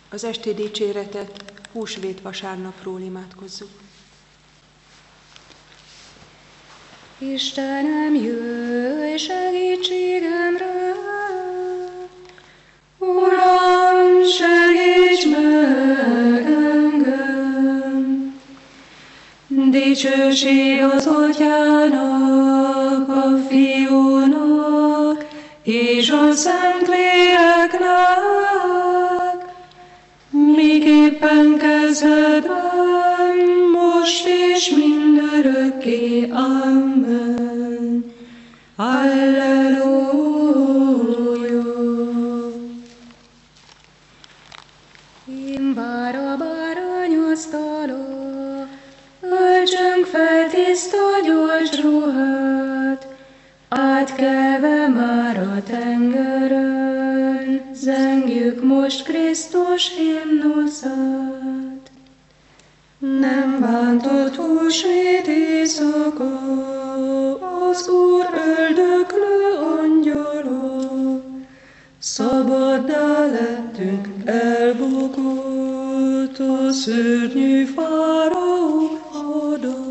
Az esti dicséretet húsvét vasárnapról imádkozzuk. Istenem, jöjj segítségemre! Uram, segíts meg engem! Dicsőség az Atyának, a Fiúnak és a Szentléleknek, miképpen kezdetben, most és mindörökké. Amen. Alleluja. Én bár a bárányasztala, öltsünk fel tiszta gyors ruhát, átkelve már a tengeren, zengjük most Krisztus himnuszát. Nem bántott húsvét éjszaka, az Úr öldöklő angyala, szabaddá lettünk, elbukott a szörnyű fáraó hada.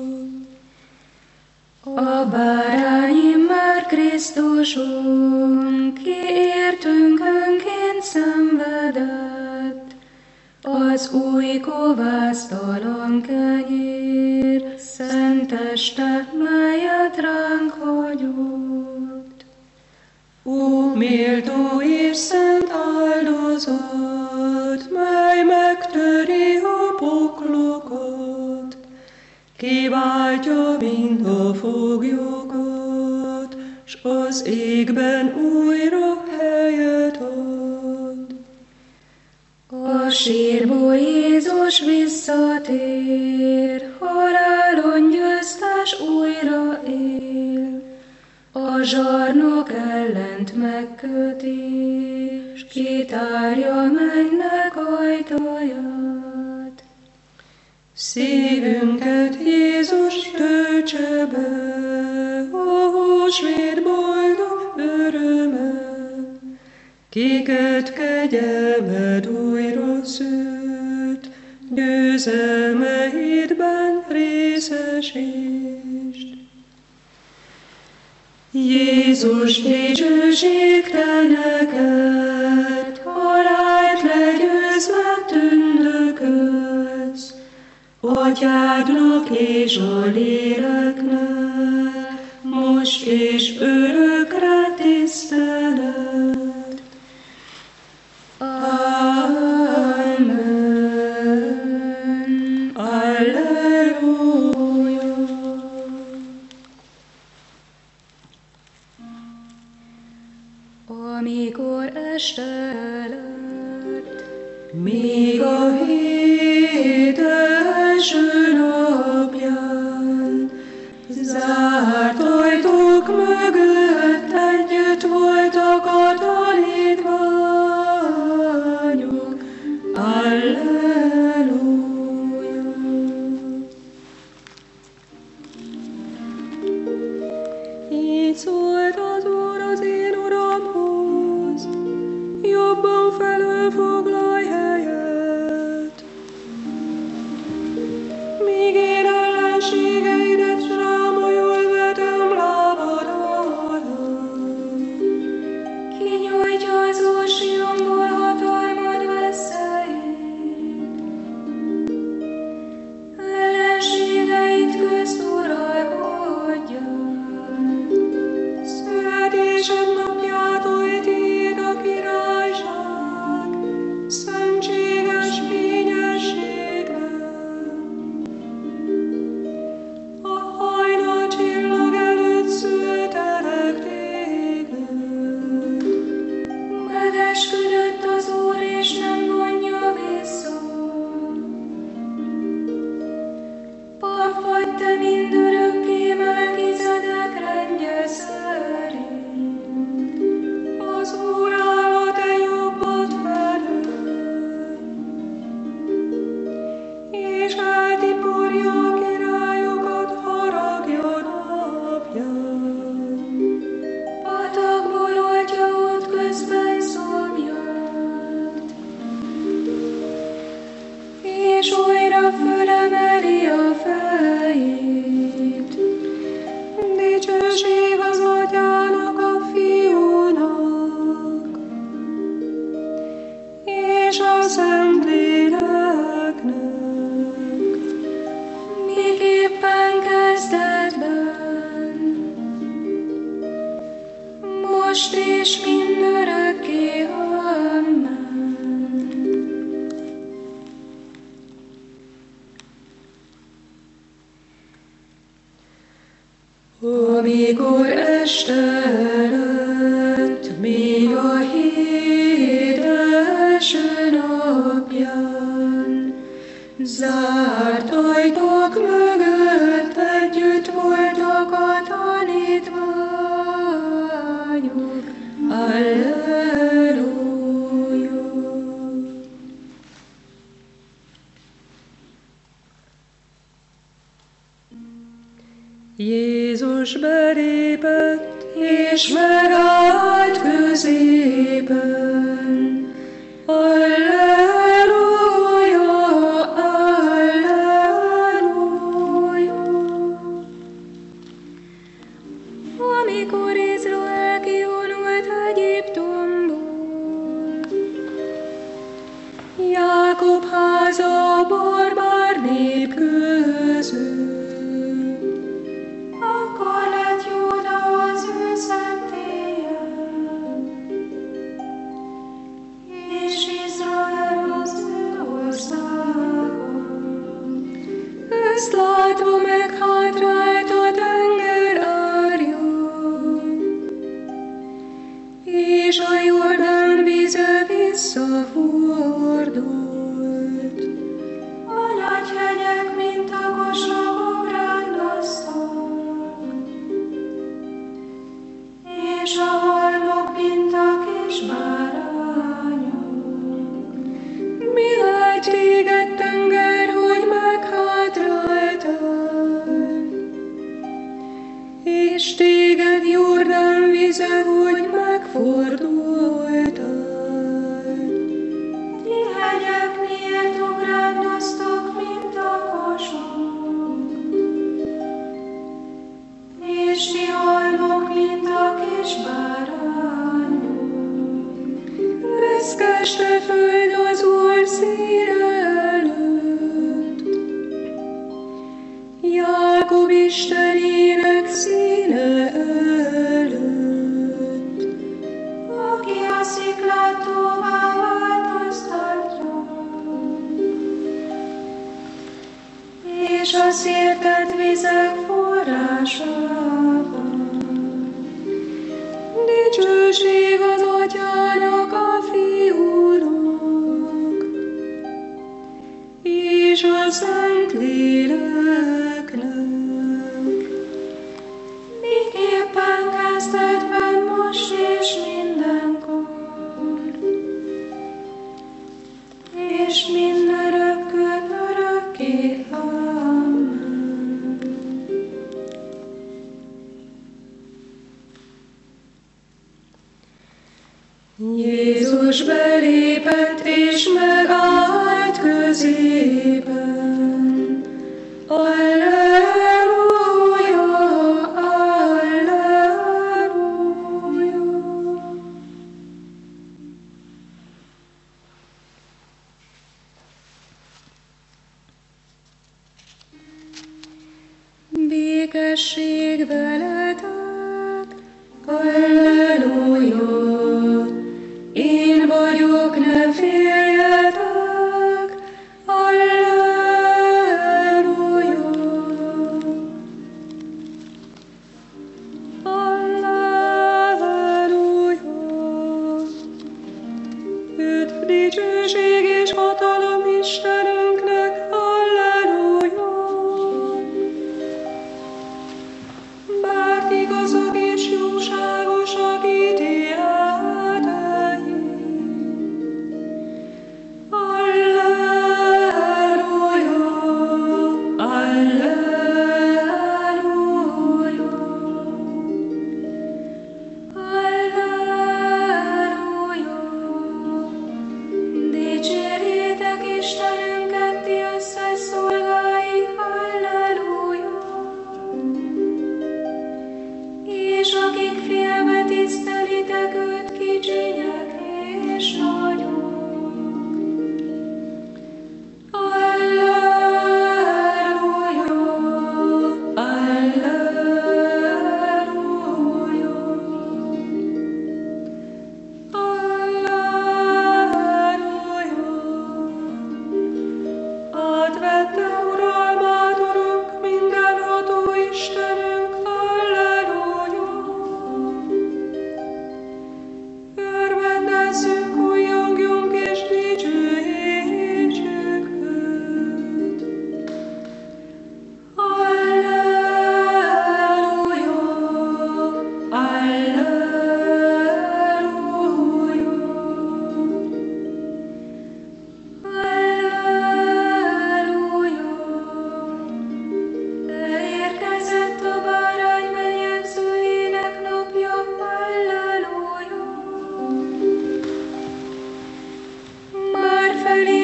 A bárány már Krisztuson, ki értünk önként szenvedett, az új kovásztalan kenyér, szent teste, melyet ránk hagyott. Ó, méltó és szent áldozat, mely megtöri a poklokat, kiváltja mind a foglyokat, s az égben újra helyet ad. A sírból Jézus visszatér, halálon győztes újra él, a zsarnok ellent megköti, s kitárja mennek ajtaját. Szívünket Jézus töltse be, a húsvét boldog öröme, kiket kegyelmed újra szült, győzelmeidben részesítsd. Jézus, dicsőség te neked, halált legyőzve tündökölsz, Atyádnak és a Léleknek, most és örökre tisztelet. Amen. Alleluja. Amikor este lett, még a hét első napján, zárt ajtók mögött együtt voltak a tanítványok. Alleluja. Így szólt az Úr az én Uramhoz, jobban felülfoglalj helyet. Míg én ellenségeidet zsámolyul vetem lábad alá. Kinyújtja az Úr Sionból hatalmad veszélyét. Ellenségeit közt uralkodja. Születésed napját oly tiéd a királyság, szentséges fényességben. A hajnal csillag előtt szültelek téged. Megesküdött az Úr, és nem vonja vissza. Pap vagy te mindörökké, Melchizedek rendje szerint. Az Úr áll a te jobbad felől, és eltiporja a királyokat haragja napján. Patakból oltja út közben szomját, Amikor este lett, még a hét első napján, zárt ajtók mögött együtt voltak a tanítványok. Alleluja! Jézus belépett, és megállt középen. Alleluja, alleluja. Amikor Izrael kivonult Egyiptomból, Jákob háza barbár nép közül, akkor lett Júda az ő szentélye, és Izrael az ő országa. ezt látva meghátrált a tenger árja, és a Jordán víze visszafordult. A nagy hegyek, mint a kosogok rándoztak, és a halmok, mint a kis bárányok. Milágy téged, tenger, hogy meghátráltál, és téged, Jordán vize, hogy megfordultál. Ti hegyek miért ugrándoztok, mint a kosok, és ti halmok, mint a kis bárányok. Reszkeste föld az Úr színe előtt, Jákob Istenének színe előtt. Aki a sziklát tóvá változtatja, És a szirtett vizek forrásában. Dicsőség az Atyának, a Fiúnak, és a Szentléleknek. miképpen kezdetben, most és mindenkor, és mindörökkön örökké. Amen. Jézus belépett és megállt középen. Alleluja, alleluja. Békesség veletek, alleluja. Én vagyok, ne féljetek, alleluja. Alleluja. Őt dicsőség és hatalom Istenünknek, alleluja. Bár igazak és jóságosak ítéletei, alleluja, alleluja, alleluja. Dicsérjétek Istenünket,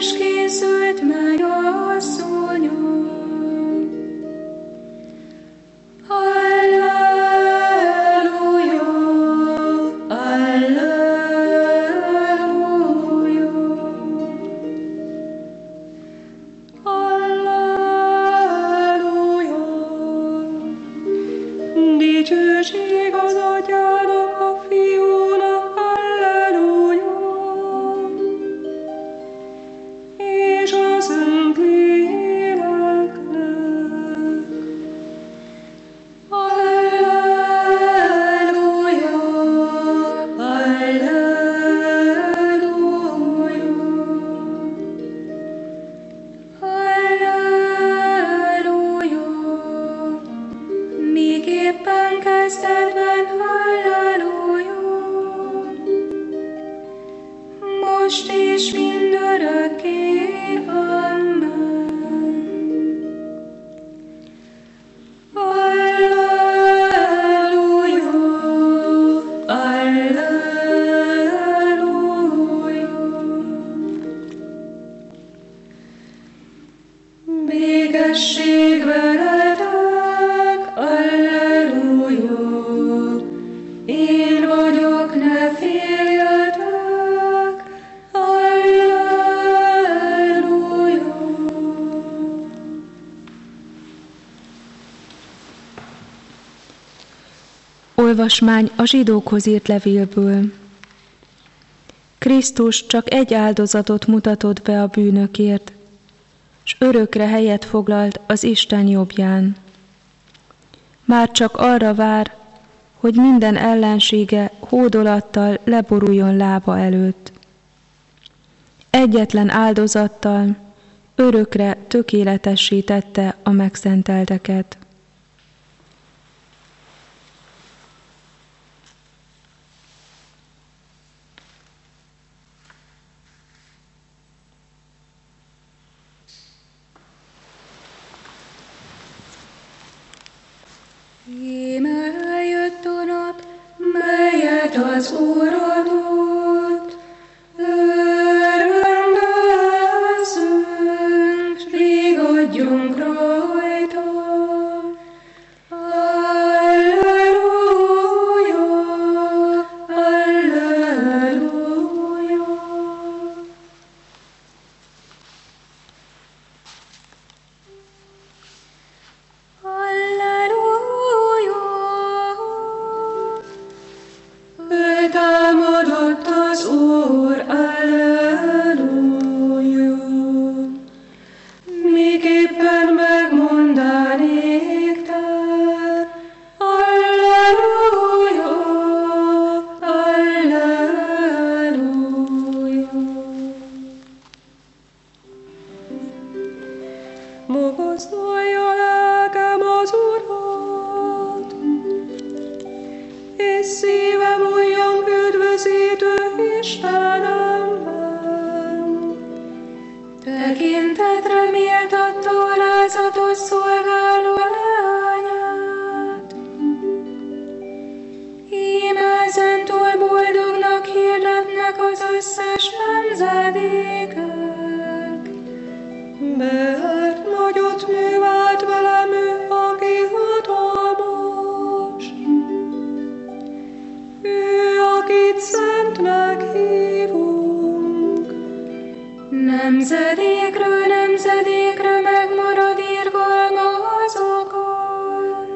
is készült mennyasszonyom. Alleluja, alleluja, alleluja. Dicsőség az Atyának, a Fiúnak, alleluja, és a Szentléleknek. Alleluja, alleluja, alleluja. Miképpen kezdetben, alleluja, most és mindörökké, amen. Alleluja, alleluja. Békesség veletek, alleluja. Én vagyok, ne féljetek, alleluja. Olvasmány a zsidókhoz írt levélből. Krisztus csak egy áldozatot mutatott be a bűnökért, s örökre helyet foglalt az Isten jobbján. Már csak arra vár, hogy minden ellensége hódolattal leboruljon lába előtt. Egyetlen áldozattal örökre tökéletessé tette a megszentelteket. Íme eljött a nap, melyet az Úr adott. Örvendezzünk, s vigadjunk rajta. Alleluja, alleluja. Ő támadott az Úr, alleluja. Miképpen megmondanék te, alleluja, alleluja. Magasztalja lelkem az Urat, és szívem olyan üdvözítő Istenemben. Tekintetre méltatta alázatos szolgáló leányát. Íme ezentúl boldognak hirdetnek az összes nemzedékek. Mert nagyot művelt velem ő, aki hatalmas. Ő, akit szentnek hívunk. Nemzedékről nemzedékre megmarad irgalma azokon,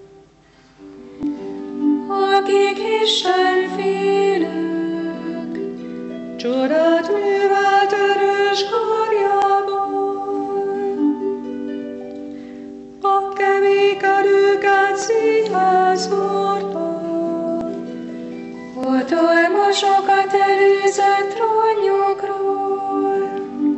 akik Isten félők. Csodát művelt erős karjában, a kemékedőket szívvel szórta. Hatalmasokat előzött trónjukról,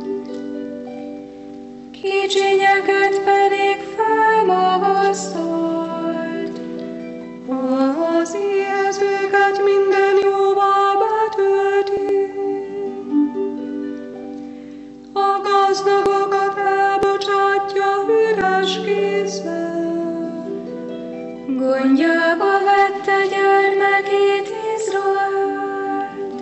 kicsinyeket pedig felmagasztalt. Az éhezőket minden jóval betölti, a gazdagokat elbocsátja üres kézzel. Gondjába vette gyermekét Izraelt,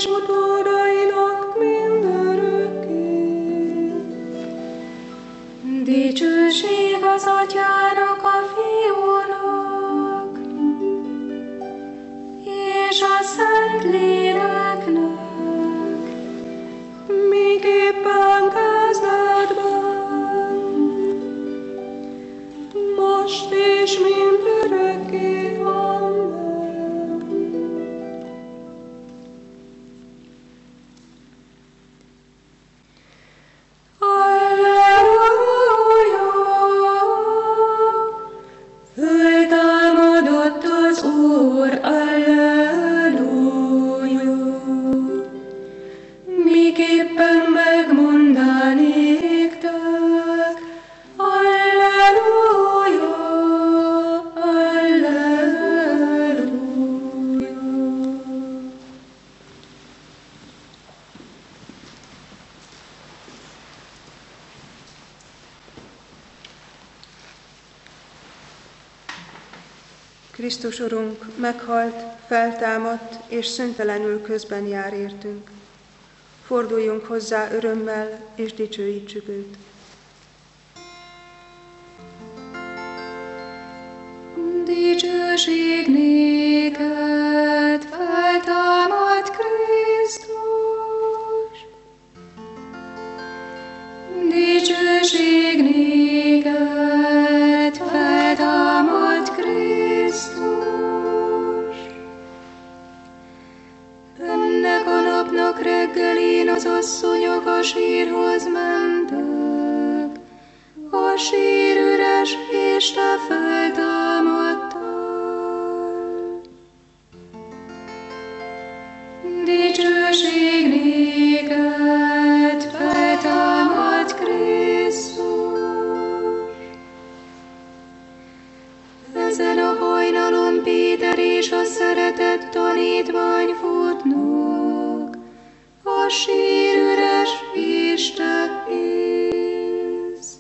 és utódainak mindörökké. Dicsőség az Atyának, a Fiúnak, és a Szentléleknek, miképpen kezdetben, most és mindörökké. Amen. Alleluja! Föltámadott az Úr, alleluja! Miképpen megmondanéktek, alleluja, alleluja. Krisztus Urunk meghalt, feltámadt és szüntelenül közben jár értünk. Forduljunk hozzá örömmel és dicsőítsük őt. dicsőség néked, feltámad Krisztus. Dicsőség néked, feltámad Krisztus. Ennek a napnak reggelén az asszonyok a sírhoz mentek, a sír üres, és te feltámadtál. Dicsőség néked, feltámad Krisztus. Ezen a hajnalon Péter és a szeretett tanítvány futnak, a sír üres, és te élsz.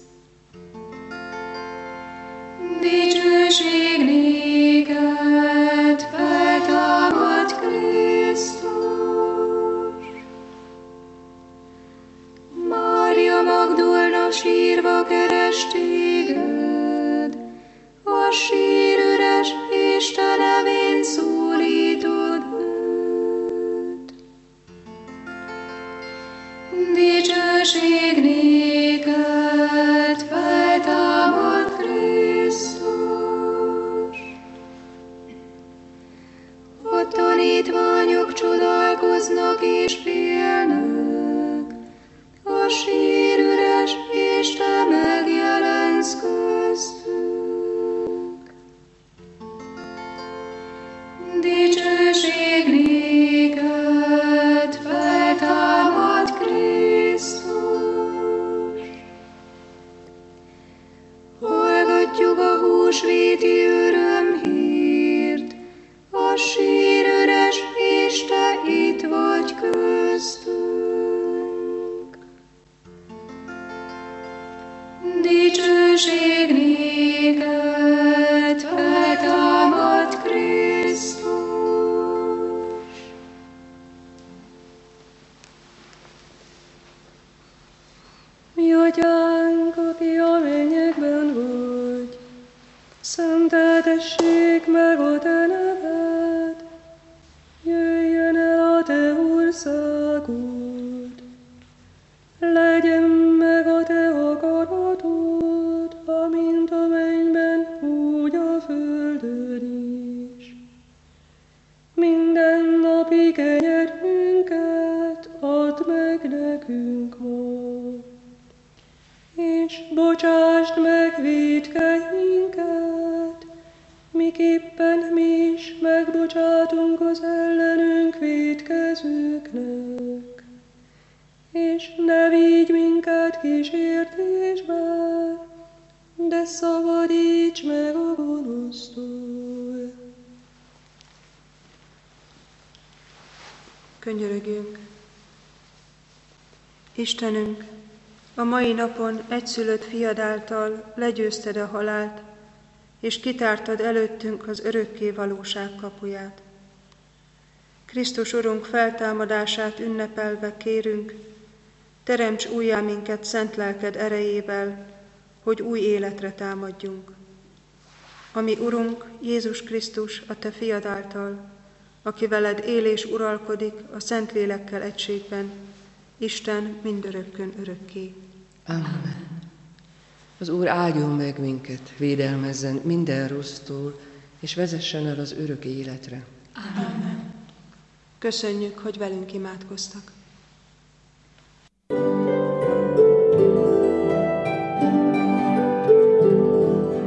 Dicsőség néked, feltámad Krisztus. Mária Magdolna sírva keres téged, a sír üres, és te nevén szólítod őt. Dicsőség néked, feltámad Krisztus. A tanítványok csodálkoznak és félnek, a sír üres, és te megjelensz köztük. Dicsőség néked, feltámad Krisztus. Hallgatjuk a húsvéti örömhírt, a sír üres, és te itt vagy köztünk. Dicsőség néked, feltámad Krisztus. Mi Atyánk, aki a mennyekben vagy, szenteltessék meg a te neved, jöjjön el a te országod, legyen meg a te akaratod, amint a mennyben, úgy a földön is. Minden napi kenyerünket add meg nekünk ma, és bocsásd meg vétkeinket, miképpen mi is megbocsátunk az ellenünk vétkezőknek. És ne vigy minket kísértésbe, de szabadíts meg a gonosztól. Könyörögjünk. Istenünk, a mai napon egyszülött fiad által legyőzted a halált, és kitártad előttünk az örökké valóság kapuját. Krisztus Urunk feltámadását ünnepelve kérünk, teremts újjá minket szent lelked erejével, hogy új életre támadjunk. Ami Urunk, Jézus Krisztus, a Te fiad által, aki veled él és uralkodik a Szentlélekkel egységben, Isten mindörökkön örökké. Amen. Az Úr áldjon meg minket, védelmezzen minden rossztól, és vezessen el az örök életre. Amen. Köszönjük, hogy velünk imádkoztak.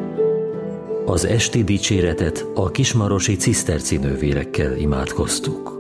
Az esti dicséretet a kismarosi ciszterci nővérekkel imádkoztuk.